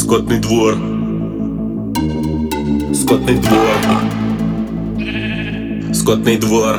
Скотный двор. Скотный двор. Скотный двор.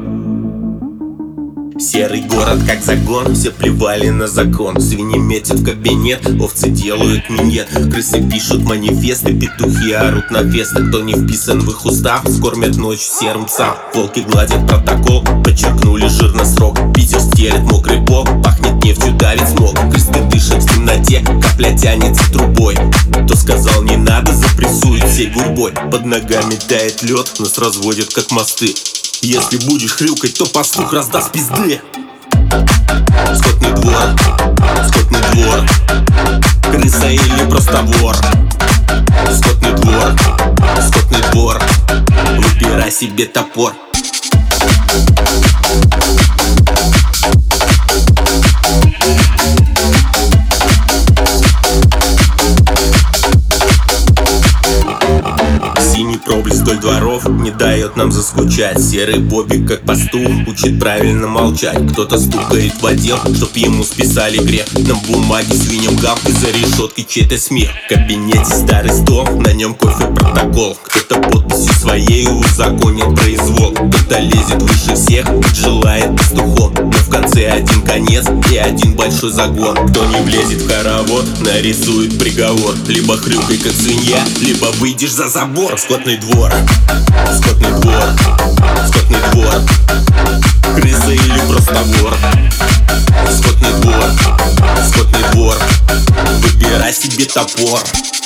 Серый город как загон, все плевали на закон. Свиньи метят в кабинет, овцы делают минет. Крысы пишут манифесты, петухи орут на фестах. Кто не вписан в их устав, скормят ночь серым псам. Волки гладят протокол, подчеркнули жирно срок. Питер стелет мокрый пол, пахнет нефтью, давит смог. Крысты дышат в темноте, капля тянется трубой. Кто сказал не надо, запрессуют всей гурбой. Под ногами тает лед, нас разводят как мосты. Если будешь хрюкать, то послух раздаст пизды. Скотный двор. Скотный двор. Крыса или просто вор. Скотный двор. Скотный двор. Выбирай себе топор. Синий проблеск вдоль дворов не дает нам заскучать. Серый бобик, как пастух, учит правильно молчать. Кто-то стукает в отдел, чтоб ему списали грех. На бумаге свиньям гавкой, за решеткой чей-то смех. В кабинете старый стол, на нем кофе протокол. Кто-то подписью своей узаконит произвол. Кто-то лезет выше всех, желает пастухом. Но в конце один конец и один большой загон. Кто не влезет в хоровод, нарисует приговор. Либо хрюкай как свинья, либо выйдешь за забор. Скотный двор. Скотный двор. Скотный двор. Крыса или просто вор. Скотный двор. Скотный двор. Выбирай себе топор.